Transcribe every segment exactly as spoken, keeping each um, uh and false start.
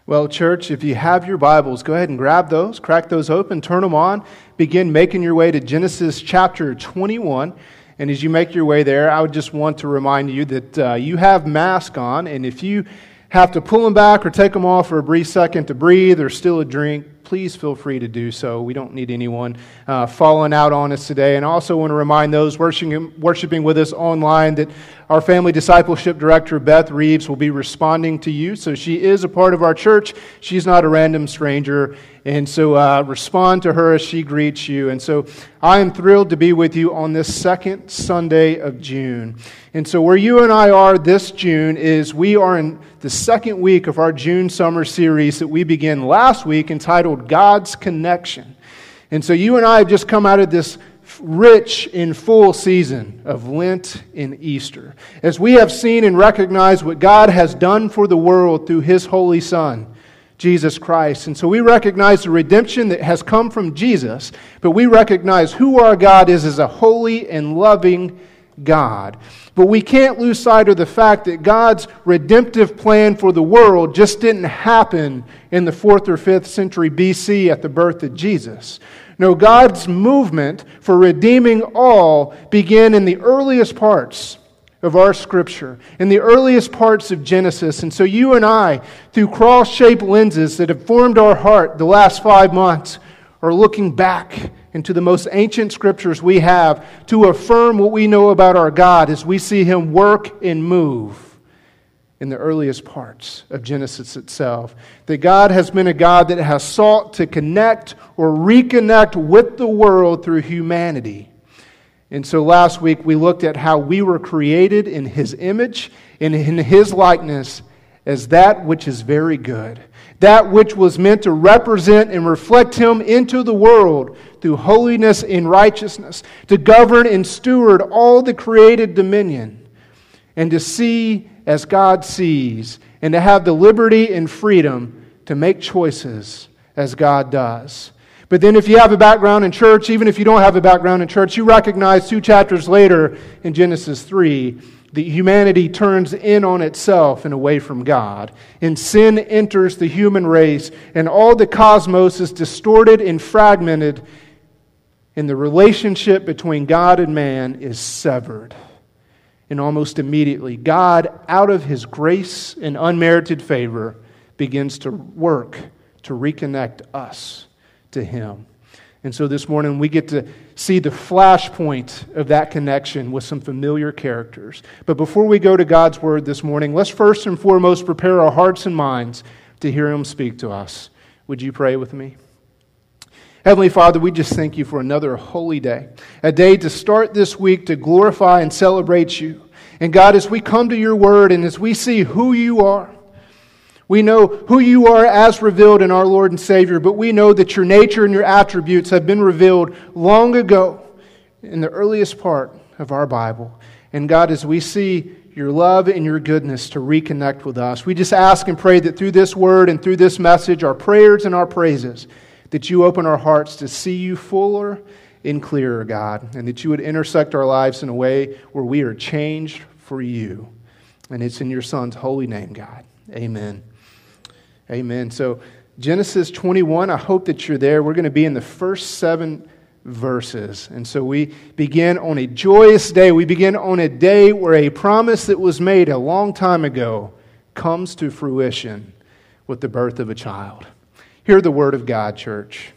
Well, church, if you have your Bibles, go ahead and grab those, crack those open, turn them on, begin making your way to Genesis chapter twenty-one. And as you make your way there, I would just want to remind you that uh, you have masks on, and if you have to pull them back or take them off for a brief second to breathe or steal a drink, please feel free to do so. We don't need anyone uh, falling out on us today. And I also want to remind those worshiping, worshiping with us online that our family discipleship director, Beth Reeves, will be responding to you. So she is a part of our church. She's not a random stranger. And so uh, respond to her as she greets you. And so I am thrilled to be with you on this second Sunday of June. And so where you and I are this June is we are in the second week of our June summer series that we began last week entitled God's Connection. And so you and I have just come out of this rich and full season of Lent and Easter, as we have seen and recognized what God has done for the world through His Holy Son, Jesus Christ. And so we recognize the redemption that has come from Jesus, but we recognize who our God is as a holy and loving God. But we can't lose sight of the fact that God's redemptive plan for the world just didn't happen in the fourth or fifth century B C at the birth of Jesus. No, God's movement for redeeming all began in the earliest parts of our Scripture, in the earliest parts of Genesis. And so you and I, through cross-shaped lenses that have formed our heart the last five months, are looking back into the most ancient Scriptures we have to affirm what we know about our God as we see Him work and move in the earliest parts of Genesis itself. That God has been a God that has sought to connect or reconnect with the world through humanity. And so last week we looked at how we were created in His image and in His likeness as that which is very good. That which was meant to represent and reflect Him into the world through holiness and righteousness, to govern and steward all the created dominion, and to see as God sees, and to have the liberty and freedom to make choices as God does. But then if you have a background in church, even if you don't have a background in church, you recognize two chapters later in Genesis three that humanity turns in on itself and away from God. And sin enters the human race, and all the cosmos is distorted and fragmented, and the relationship between God and man is severed. And almost immediately, God, out of His grace and unmerited favor, begins to work to reconnect us to Him. And so this morning we get to see the flashpoint of that connection with some familiar characters. But before we go to God's Word this morning, let's first and foremost prepare our hearts and minds to hear Him speak to us. Would you pray with me? Heavenly Father, we just thank You for another holy day, a day to start this week to glorify and celebrate You. And God, as we come to Your Word and as we see who You are, we know who You are as revealed in our Lord and Savior, but we know that Your nature and Your attributes have been revealed long ago in the earliest part of our Bible. And God, as we see Your love and Your goodness to reconnect with us, we just ask and pray that through this Word and through this message, our prayers and our praises, that You open our hearts to see You fuller and clearer, God, and that You would intersect our lives in a way where we are changed for You. And it's in Your Son's holy name, God. Amen. Amen. So Genesis twenty-one, I hope that you're there. We're going to be in the first seven verses. And so we begin on a joyous day. We begin on a day where a promise that was made a long time ago comes to fruition with the birth of a child. Hear the word of God, church.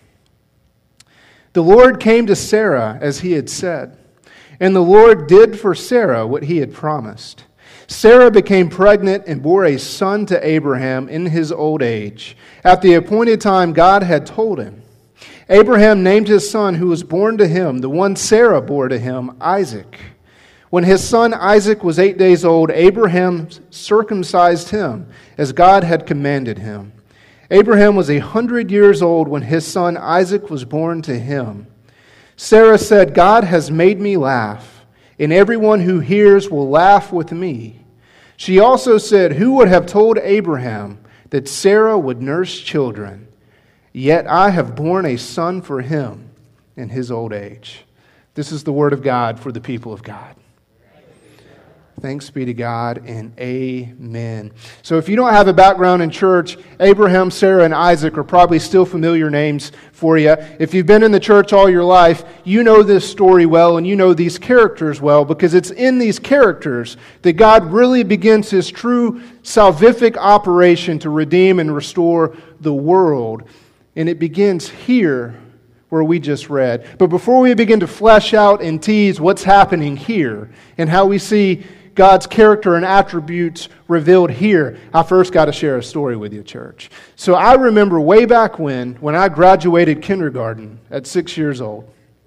The Lord came to Sarah as He had said, and the Lord did for Sarah what He had promised. Sarah became pregnant and bore a son to Abraham in his old age, at the appointed time God had told him. Abraham named his son who was born to him, the one Sarah bore to him, Isaac. When his son Isaac was eight days old, Abraham circumcised him, as God had commanded him. Abraham was a hundred years old when his son Isaac was born to him. Sarah said, God has made me laugh, and everyone who hears will laugh with me. She also said, who would have told Abraham that Sarah would nurse children? Yet I have borne a son for him in his old age. This is the word of God for the people of God. Thanks be to God and amen. So if you don't have a background in church, Abraham, Sarah, and Isaac are probably still familiar names for you. If you've been in the church all your life, you know this story well and you know these characters well, because it's in these characters that God really begins His true salvific operation to redeem and restore the world. And it begins here where we just read. But before we begin to flesh out and tease what's happening here and how we see God's character and attributes revealed here, I first got to share a story with you, church. So I remember way back when, when I graduated kindergarten at six years old.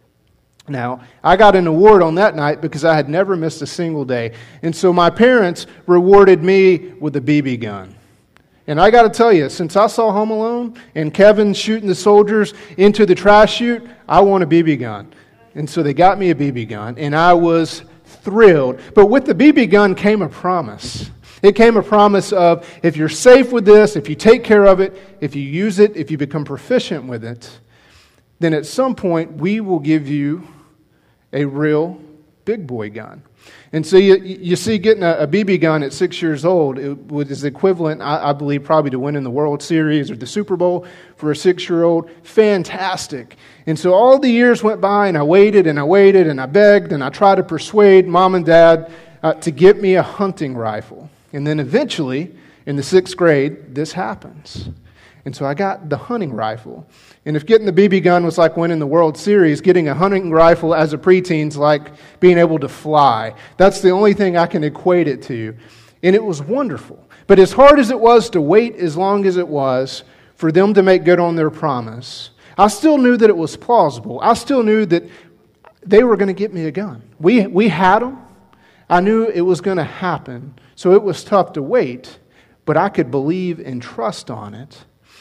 Now, I got an award on that night because I had never missed a single day. And so my parents rewarded me with a B B gun. And I got to tell you, since I saw Home Alone and Kevin shooting the soldiers into the trash chute, I want a B B gun. And so they got me a B B gun, and I was thrilled. But with the B B gun came a promise. It came a promise of, if you're safe with this, if you take care of it, if you use it, if you become proficient with it, then at some point we will give you a real big boy gun. And so you, you see, getting a, a B B gun at six years old it was equivalent, I, I believe, probably to winning the World Series or the Super Bowl for a six-year-old. Fantastic. And so all the years went by, and I waited, and I waited, and I begged, and I tried to persuade Mom and Dad uh, to get me a hunting rifle. And then eventually, in the sixth grade, this happens. And so I got the hunting rifle. And if getting the B B gun was like winning the World Series, getting a hunting rifle as a preteen's like being able to fly. That's the only thing I can equate it to. And it was wonderful. But as hard as it was to wait as long as it was for them to make good on their promise, I still knew that it was plausible. I still knew that they were going to get me a gun. We, we had them. I knew it was going to happen. So it was tough to wait, but I could believe and trust on it.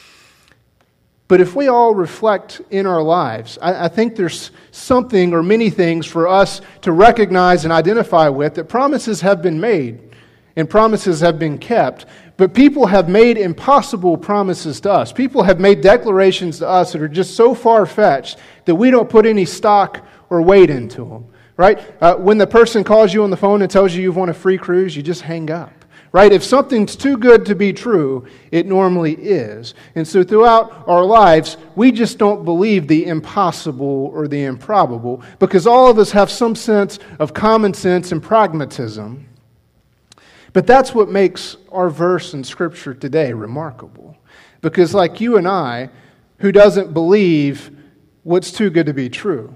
But if we all reflect in our lives, I, I think there's something or many things for us to recognize and identify with, that promises have been made and promises have been kept, but people have made impossible promises to us. People have made declarations to us that are just so far-fetched that we don't put any stock or weight into them, right? Uh, when the person calls you on the phone and tells you you've won a free cruise, you just hang up. Right? If something's too good to be true, it normally is. And so throughout our lives, we just don't believe the impossible or the improbable, because all of us have some sense of common sense and pragmatism. But that's what makes our verse in Scripture today remarkable. Because like you and I, who doesn't believe what's too good to be true,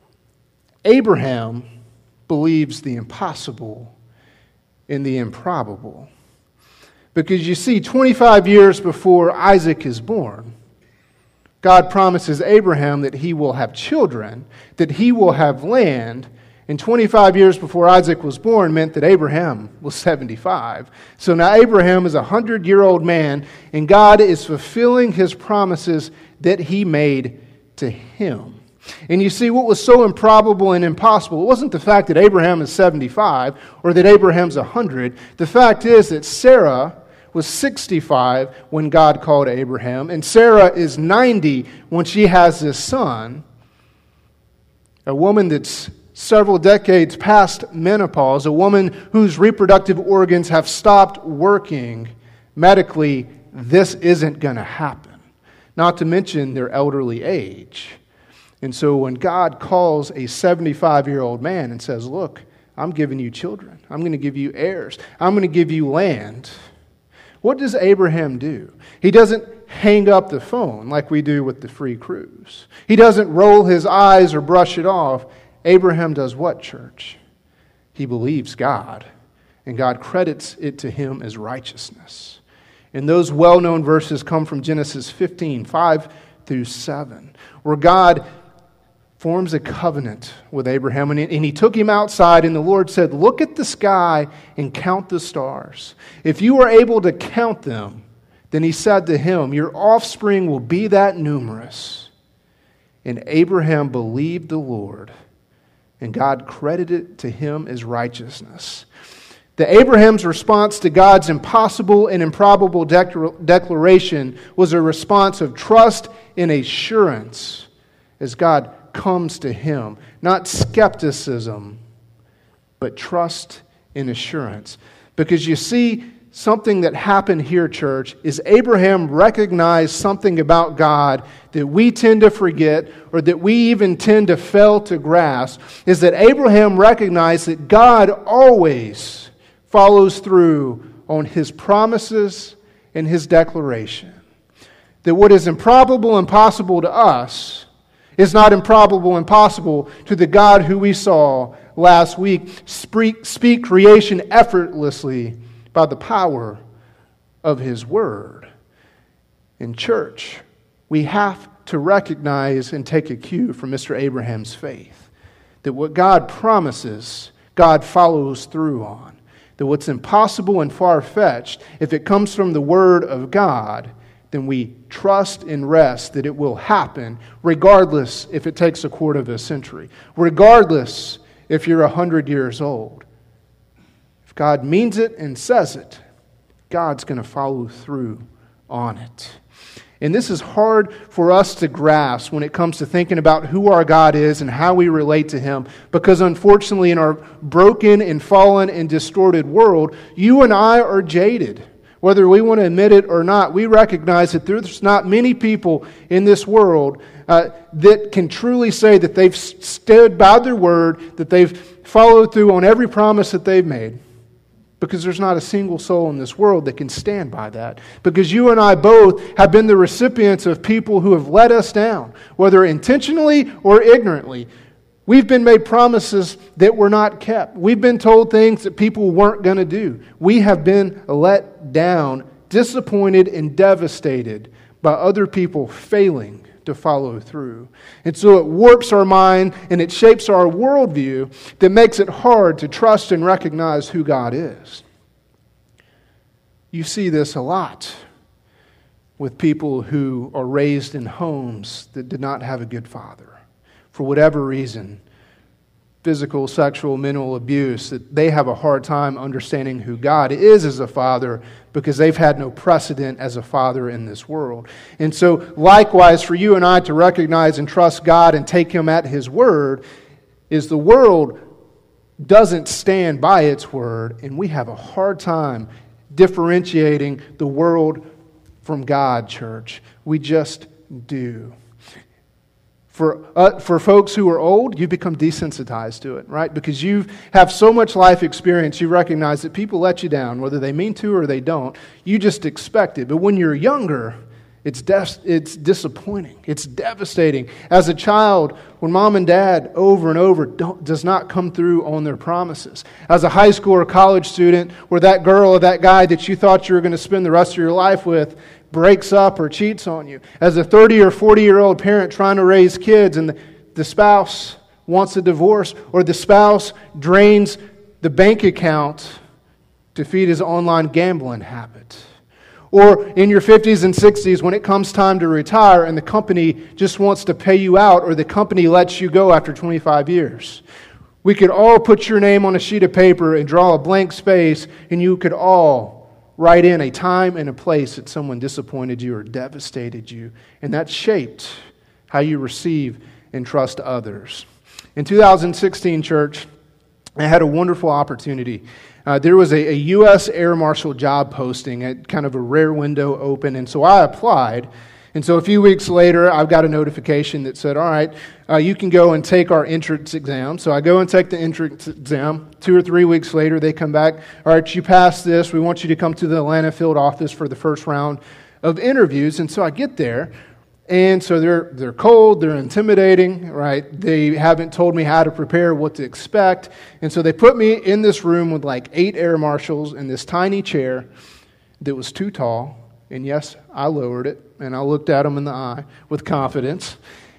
Abraham believes the impossible in the improbable. Because you see, twenty-five years before Isaac is born, God promises Abraham that he will have children, that he will have land, and twenty-five years before Isaac was born meant that Abraham was seventy-five. So now Abraham is a hundred-year-old man, and God is fulfilling His promises that He made to him. And you see, what was so improbable and impossible, it wasn't the fact that Abraham is seventy-five or that Abraham's one hundred. The fact is that Sarah was sixty-five when God called Abraham, and Sarah is ninety when she has this son, a woman that's several decades past menopause, a woman whose reproductive organs have stopped working. Medically, this isn't going to happen, not to mention their elderly age. And so when God calls a seventy-five-year-old man and says, look, I'm giving you children. I'm going to give you heirs. I'm going to give you land. What does Abraham do? He doesn't hang up the phone like we do with the free cruise. He doesn't roll his eyes or brush it off. Abraham does what, church? He believes God, and God credits it to him as righteousness. And those well-known verses come from Genesis fifteen, five through seven, where God forms a covenant with Abraham, and he took him outside, and the Lord said, look at the sky and count the stars. If you are able to count them, then he said to him, your offspring will be that numerous. And Abraham believed the Lord, and God credited it to him as righteousness. The Abraham's response to God's impossible and improbable declaration was a response of trust and assurance as God comes to him. Not skepticism, but trust in assurance. Because you see, something that happened here, church, is Abraham recognized something about God that we tend to forget, or that we even tend to fail to grasp, is that Abraham recognized that God always follows through on His promises and His declaration. That what is improbable and impossible to us is not improbable and impossible to the God who we saw last week speak, speak creation effortlessly by the power of His Word. In church, we have to recognize and take a cue from Mister Abraham's faith. That what God promises, God follows through on. That what's impossible and far-fetched, if it comes from the Word of God, then we trust and rest that it will happen, regardless if it takes a quarter of a century, regardless if you're a hundred years old. If God means it and says it, God's going to follow through on it. And this is hard for us to grasp when it comes to thinking about who our God is and how we relate to Him. Because unfortunately, in our broken and fallen and distorted world, you and I are jaded. Whether we want to admit it or not, we recognize that there's not many people in this world uh, that can truly say that they've stood by their word, that they've followed through on every promise that they've made. Because there's not a single soul in this world that can stand by that. Because you and I both have been the recipients of people who have let us down, whether intentionally or ignorantly. We've been made promises that were not kept. We've been told things that people weren't going to do. We have been let down, disappointed, and devastated by other people failing to follow through. And so it warps our mind and it shapes our worldview that makes it hard to trust and recognize who God is. You see this a lot with people who are raised in homes that did not have a good father. For whatever reason, physical, sexual, mental abuse, that they have a hard time understanding who God is as a father because they've had no precedent as a father in this world. And so likewise, for you and I to recognize and trust God and take Him at His word, is the world doesn't stand by its word, and we have a hard time differentiating the world from God, church. We just do. For uh, for folks who are old, you become desensitized to it, right? Because you have so much life experience, you recognize that people let you down, whether they mean to or they don't. You just expect it. But when you're younger, it's des- it's disappointing. It's devastating. As a child, when mom and dad over and over don't, does not come through on their promises. As a high school or college student, where that girl or that guy that you thought you were going to spend the rest of your life with breaks up or cheats on you. As a thirty or forty-year-old parent trying to raise kids and the, the spouse wants a divorce, or the spouse drains the bank account to feed his online gambling habit. Or in your fifties and sixties when it comes time to retire and the company just wants to pay you out, or the company lets you go after twenty-five years. We could all put your name on a sheet of paper and draw a blank space, and you could all write in a time and a place that someone disappointed you or devastated you. And that shaped how you receive and trust others. In two thousand sixteen, church, I had a wonderful opportunity. Uh, there was a, a U S Air Marshal job posting at kind of a rare window open, and so I applied. And so a few weeks later, I've got a notification that said, all right, uh, you can go and take our entrance exam. So I go and take the entrance exam. Two or three weeks later, they come back, all right, you passed this. We want you to come to the Atlanta field office for the first round of interviews. And so I get there, and so they're they're cold, they're intimidating, right? They haven't told me how to prepare, what to expect. And so they put me in this room with like eight air marshals in this tiny chair that was too tall. And yes, I lowered it, and I looked at them in the eye with confidence.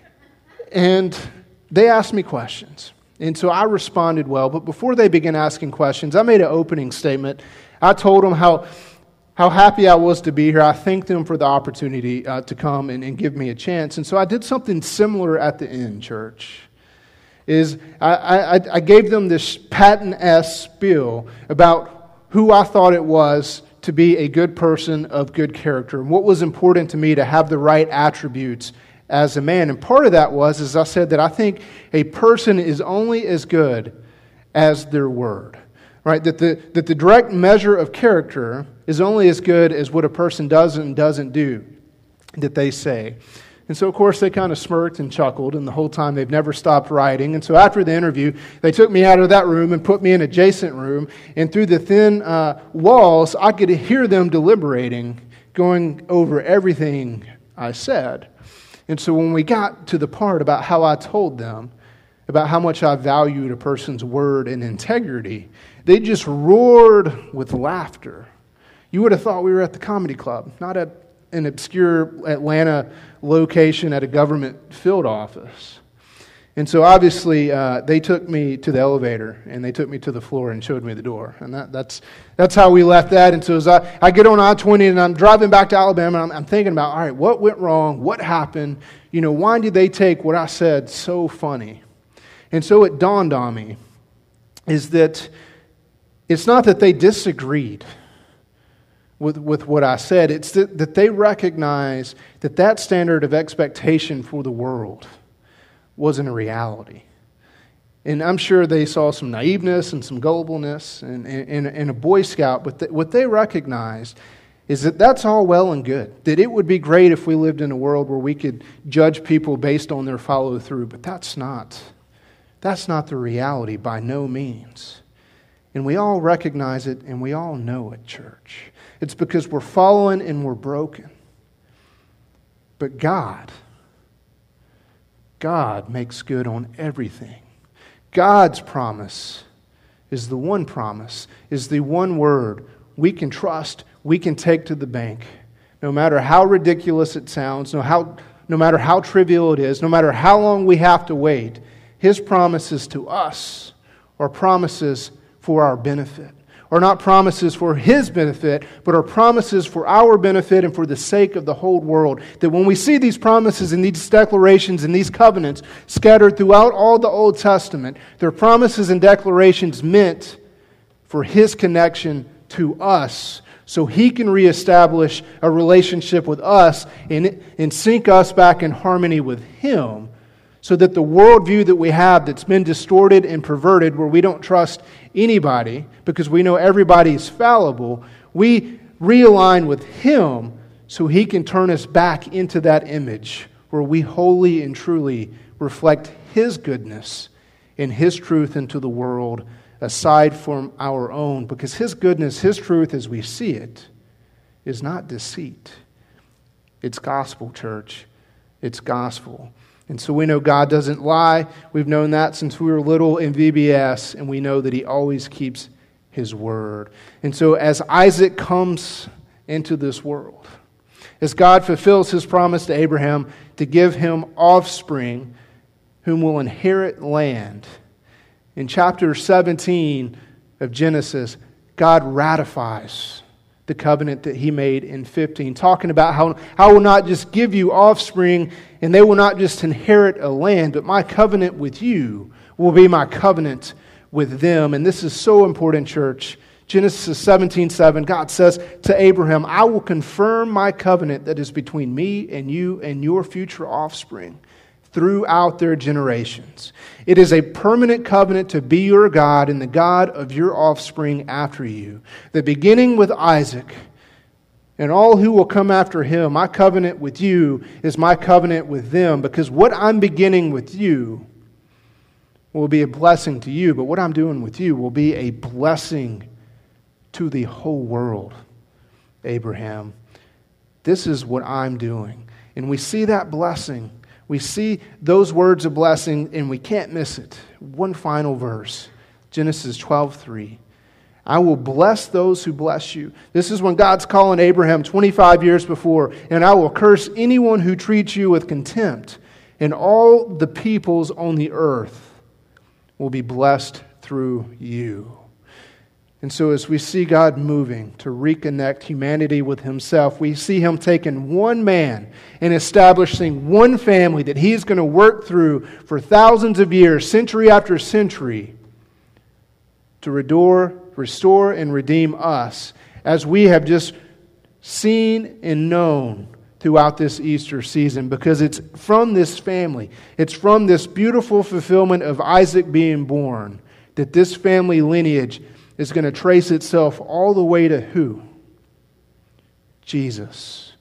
And they asked me questions. And so I responded well. But before they began asking questions, I made an opening statement. I told them how how happy I was to be here. I thanked them for the opportunity uh, to come and, and give me a chance. And so I did something similar at the end, church. Is I, I, I gave them this Patton-esque spiel about who I thought it was to be a good person of good character, and what was important to me to have the right attributes as a man. And part of that was, as I said, that I think a person is only as good as their word. right? That the, that the direct measure of character is only as good as what a person does and doesn't do that they say. And so, of course, they kind of smirked and chuckled, and the whole time they've never stopped writing. And so after the interview, they took me out of that room and put me in an adjacent room, and through the thin uh, walls, I could hear them deliberating, going over everything I said. And so when we got to the part about how I told them, about how much I valued a person's word and integrity, they just roared with laughter. You would have thought we were at the comedy club, not at an obscure Atlanta location at a government field office. And so obviously uh, they took me to the elevator and they took me to the floor and showed me the door. And that, that's that's how we left that. And so as I, I get on I twenty and I'm driving back to Alabama, and I'm, I'm thinking about, all right, what went wrong? What happened? You know, why did they take what I said so funny? And so it dawned on me is that it's not that they disagreed with, with what I said. It's that, that they recognize that that standard of expectation for the world wasn't a reality. And I'm sure they saw some naiveness and some gullibleness in, in, in a Boy Scout, but th- what they recognized is that that's all well and good. That it would be great if we lived in a world where we could judge people based on their follow-through, but that's not, that's not the reality by no means. And we all recognize it and we all know it, church. It's because we're fallen and we're broken. But God, God makes good on everything. God's promise is the one promise, is the one word we can trust, we can take to the bank. No matter how ridiculous it sounds, no, how, no matter how trivial it is, no matter how long we have to wait, His promises to us are promises for our benefit. Are not promises for His benefit, but are promises for our benefit and for the sake of the whole world. That when we see these promises and these declarations and these covenants scattered throughout all the Old Testament, they're promises and declarations meant for His connection to us, so He can reestablish a relationship with us and, and sync us back in harmony with Him, so that the worldview that we have that's been distorted and perverted, where we don't trust anybody because we know everybody is fallible, we realign with Him so He can turn us back into that image where we wholly and truly reflect His goodness and His truth into the world aside from our own. Because His goodness, His truth as we see it, is not deceit. It's gospel, church. It's gospel. And so we know God doesn't lie. We've known that since we were little in V B S, and we know that He always keeps His word. And so as Isaac comes into this world, as God fulfills His promise to Abraham to give him offspring whom will inherit land, in chapter seventeen of Genesis, God ratifies the covenant that He made in fifteen, talking about how I will not just give you offspring and they will not just inherit a land, but my covenant with you will be my covenant with them. And this is so important, church. Genesis seventeen seven, God says to Abraham, I will confirm my covenant that is between me and you and your future offspring throughout their generations. It is a permanent covenant to be your God and the God of your offspring after you. The beginning with Isaac and all who will come after him, my covenant with you is my covenant with them, because what I'm beginning with you will be a blessing to you, but what I'm doing with you will be a blessing to the whole world, Abraham. This is what I'm doing. And we see that blessing. We see those words of blessing, and we can't miss it. One final verse, Genesis twelve three. I will bless those who bless you. This is when God's calling Abraham twenty-five years before. And I will curse anyone who treats you with contempt. And all the peoples on the earth will be blessed through you. And so as we see God moving to reconnect humanity with Himself, we see Him taking one man and establishing one family that He's going to work through for thousands of years, century after century, to restore, restore and redeem us, as we have just seen and known throughout this Easter season, because it's from this family, it's from this beautiful fulfillment of Isaac being born, that this family lineage is going to trace itself all the way to who? Jesus.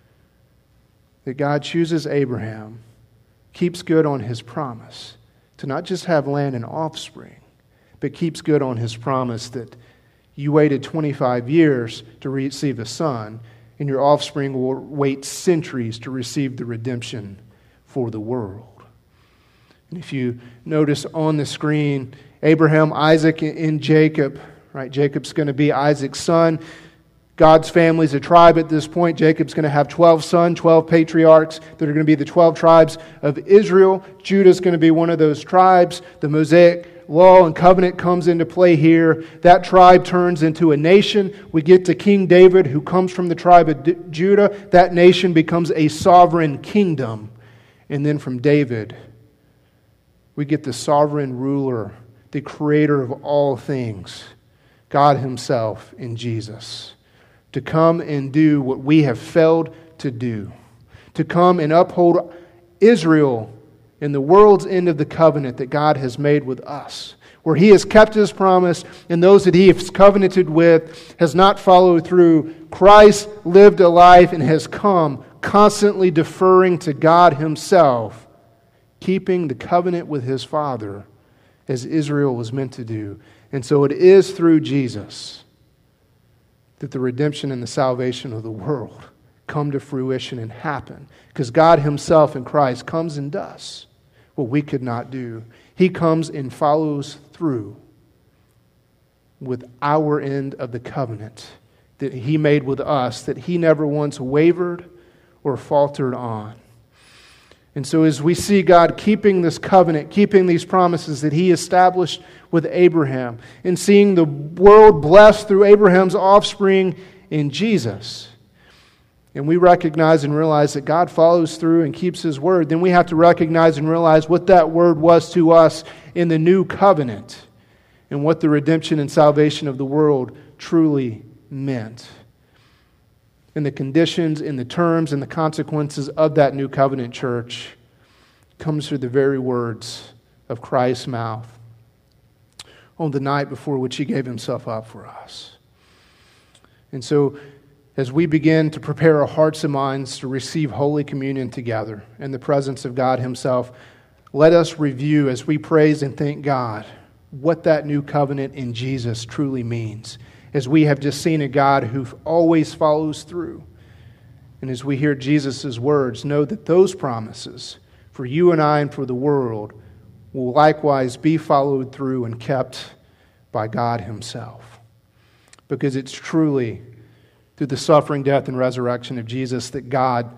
That God chooses Abraham, keeps good on his promise to not just have land and offspring, but keeps good on his promise that you waited twenty-five years to receive a son, and your offspring will wait centuries to receive the redemption for the world. And if you notice on the screen, Abraham, Isaac, and Jacob, right? Jacob's going to be Isaac's son. God's family's a tribe at this point. Jacob's going to have twelve sons, twelve patriarchs that are going to be the twelve tribes of Israel. Judah's going to be one of those tribes. The Mosaic law and covenant comes into play here. That tribe turns into a nation. We get to King David, who comes from the tribe of D- Judah. That nation becomes a sovereign kingdom. And then from David, we get the sovereign ruler, the creator of all things, God himself in Jesus, to come and do what we have failed to do, to come and uphold Israel in the world's end of the covenant that God has made with us, where He has kept His promise, and those that He has covenanted with has not followed through. Christ lived a life and has come constantly deferring to God Himself, keeping the covenant with His Father as Israel was meant to do. And so it is through Jesus that the redemption and the salvation of the world come to fruition and happen. Because God Himself in Christ comes and does what we could not do. He comes and follows through with our end of the covenant that He made with us, that He never once wavered or faltered on. And so as we see God keeping this covenant, keeping these promises that He established with Abraham, and seeing the world blessed through Abraham's offspring in Jesus, and we recognize and realize that God follows through and keeps His word, then we have to recognize and realize what that word was to us in the new covenant and what the redemption and salvation of the world truly meant. And the conditions and the terms and the consequences of that new covenant, church, comes through the very words of Christ's mouth on the night before which He gave Himself up for us. And so, as we begin to prepare our hearts and minds to receive Holy Communion together in the presence of God Himself, let us review as we praise and thank God what that new covenant in Jesus truly means. As we have just seen a God who always follows through. And as we hear Jesus' words, know that those promises for you and I and for the world will likewise be followed through and kept by God Himself. Because it's truly through the suffering, death, and resurrection of Jesus that God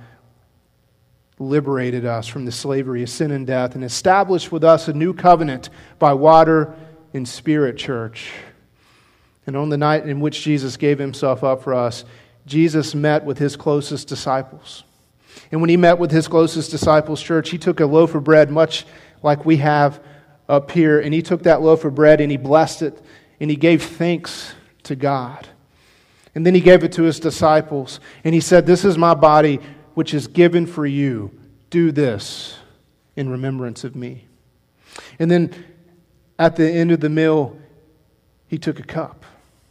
liberated us from the slavery of sin and death and established with us a new covenant by water and spirit, church. And on the night in which Jesus gave Himself up for us, Jesus met with His closest disciples. And when He met with His closest disciples, church, He took a loaf of bread, much like we have up here, and He took that loaf of bread and He blessed it, and He gave thanks to God. And then He gave it to His disciples, and He said, "This is my body, which is given for you. Do this in remembrance of me." And then at the end of the meal, He took a cup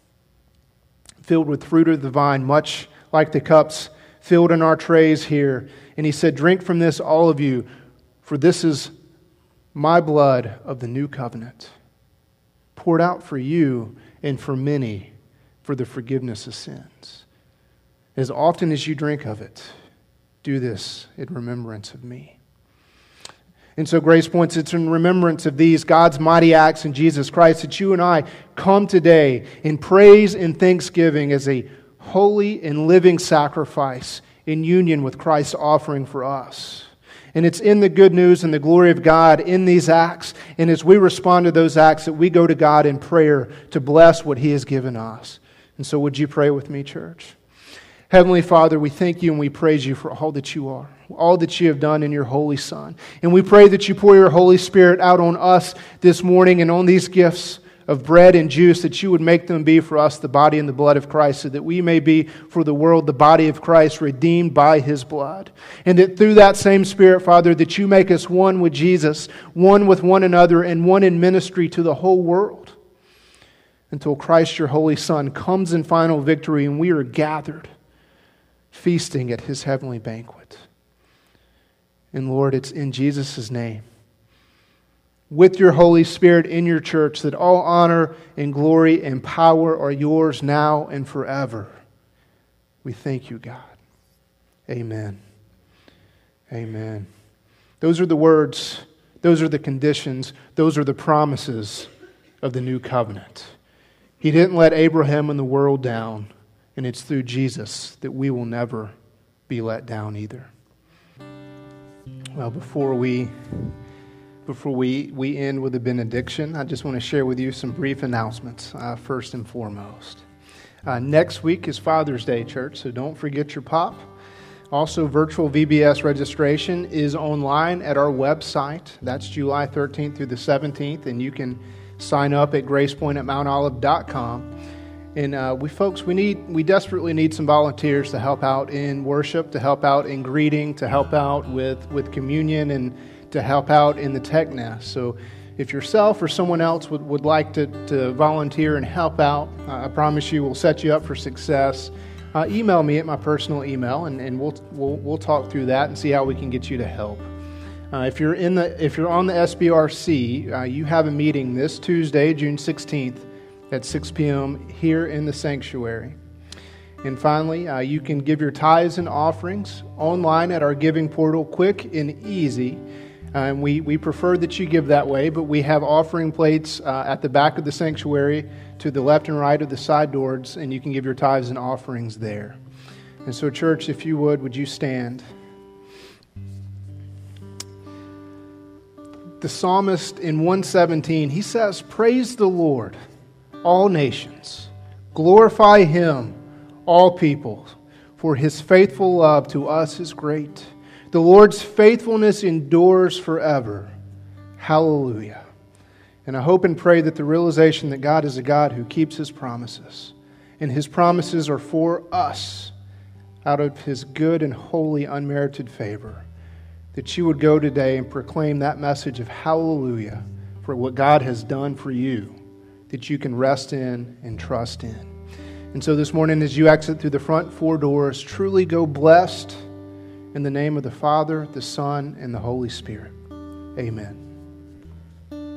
filled with fruit of the vine, much like the cups filled in our trays here. And He said, "Drink from this, all of you, for this is my blood of the new covenant, poured out for you and for many for the forgiveness of sins. As often as you drink of it, do this in remembrance of me." And so Grace Points, it's in remembrance of these, God's mighty acts in Jesus Christ, that you and I come today in praise and thanksgiving as a holy and living sacrifice in union with Christ's offering for us. And it's in the good news and the glory of God in these acts, and as we respond to those acts, that we go to God in prayer to bless what He has given us. And so would you pray with me, church? Heavenly Father, we thank You and we praise You for all that You are, all that You have done in Your Holy Son. And we pray that You pour Your Holy Spirit out on us this morning and on these gifts of bread and juice, that You would make them be for us the body and the blood of Christ, so that we may be for the world the body of Christ, redeemed by His blood. And that through that same Spirit, Father, that You make us one with Jesus, one with one another, and one in ministry to the whole world. until Christ, your Holy Son, comes in final victory and we are gathered, feasting at his heavenly banquet. And Lord, it's in Jesus' name, with your Holy Spirit in your church, that all honor and glory and power are yours now and forever. We thank you, God. Amen. Amen. Those are the words, those are the conditions, those are the promises of the new covenant. He didn't let Abraham and the world down, and it's through Jesus that we will never be let down either. Well, before we before we, we end with a benediction, I just want to share with you some brief announcements, uh, first and foremost. Uh, next week is Father's Day, church, so don't forget your pop. Also, virtual V B S registration is online at our website. That's July thirteenth through the seventeenth, and you can sign up at gracepoint at mount olive dot com. And uh, we folks, we need, we desperately need some volunteers to help out in worship, to help out in greeting, to help out with, with communion, and to help out in the tech nest. So if yourself or someone else would, would like to, to volunteer and help out, uh, I promise you we'll set you up for success. Uh, email me at my personal email, and, and we'll, we'll we'll talk through that and see how we can get you to help. Uh, if you're in the if you're on the S B R C, uh, you have a meeting this Tuesday, June sixteenth, at six p.m. here in the sanctuary. And finally, uh, you can give your tithes and offerings online at our giving portal, quick and easy. Uh, and we, we prefer that you give that way, but we have offering plates uh, at the back of the sanctuary to the left and right of the side doors, and you can give your tithes and offerings there. And so, church, if you would, would you stand? The psalmist in one seventeen, he says, "Praise the Lord, all nations. Glorify him, all peoples, for his faithful love to us is great. The Lord's faithfulness endures forever. Hallelujah." And I hope and pray that the realization that God is a God who keeps his promises, and his promises are for us out of his good and holy unmerited favor, that you would go today and proclaim that message of hallelujah for what God has done for you, that you can rest in and trust in. And so this morning, as you exit through the front four doors, truly go blessed in the name of the Father, the Son, and the Holy Spirit. Amen.